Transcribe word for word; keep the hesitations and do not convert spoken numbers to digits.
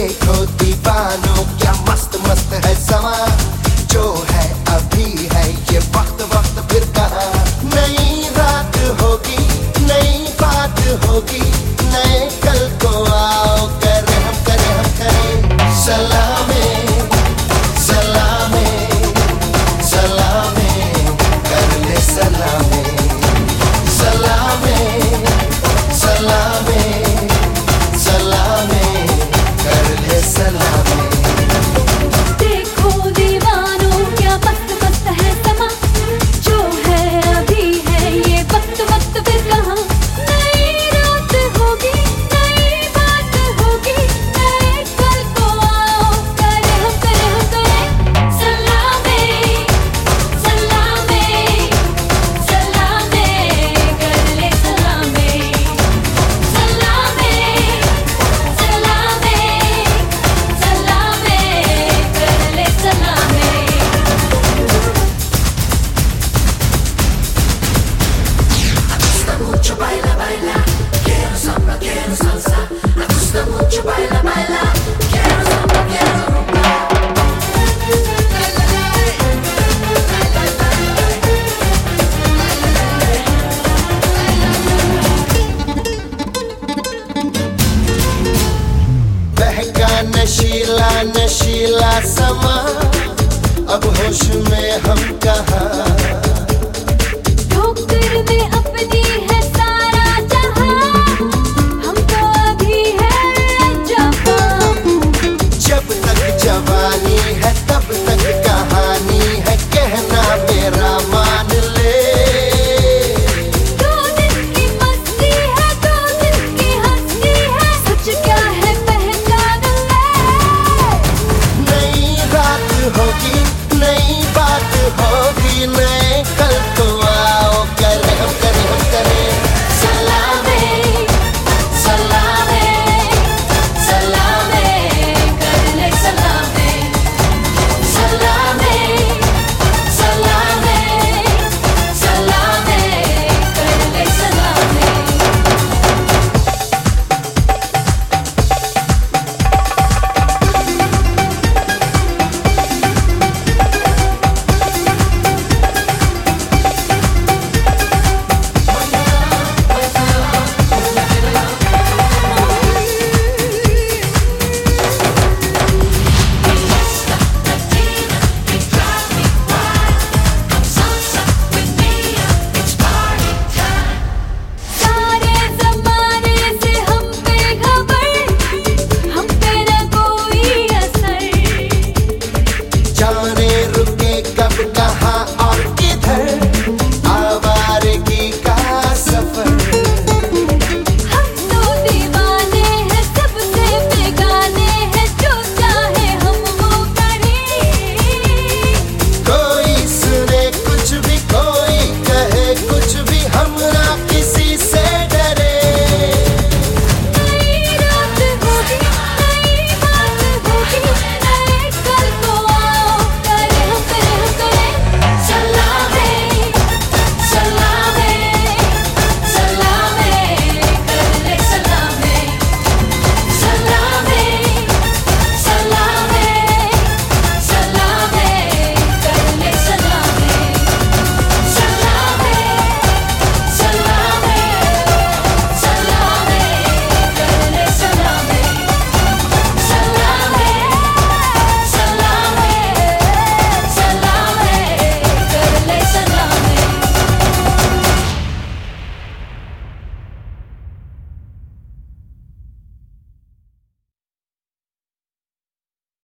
देखो दीवानों क्या मस्त मस्त है समा, जो है अभी है ये वक्त वक्त फिर कहाँ। नई रात होगी नई बात होगी, नए कल को आओ करें हम करें हम करें सलामे सलामे सलामे कर ले सलामे सलामे सलामे सलामे कर ले सलामे। देखो दीवानों क्या मस्त मस्त है समा, जो है अभी है ये वक्त वक्त फिर कहाँ। नई रात होगी नई बात होगी, नए कल को आओ करें हम करें हम करें सलामे सलामे सलामे कर ले सलामे सलामे सलामे सलामे कर ले Salameh. Mucho baila, baila, quiero samba, quiero salsa. Me gusta mucho baila, baila, quiero samba, quiero rumba. बहका नशीला नशीला समा, अब होश में हम